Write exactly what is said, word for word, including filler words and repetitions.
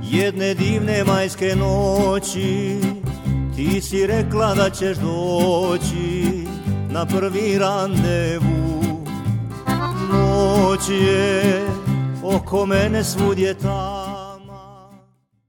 Jedne divne majske noći ti si rekla da ćeš doći na prvi randevu. Noć je oko mene svud je ta.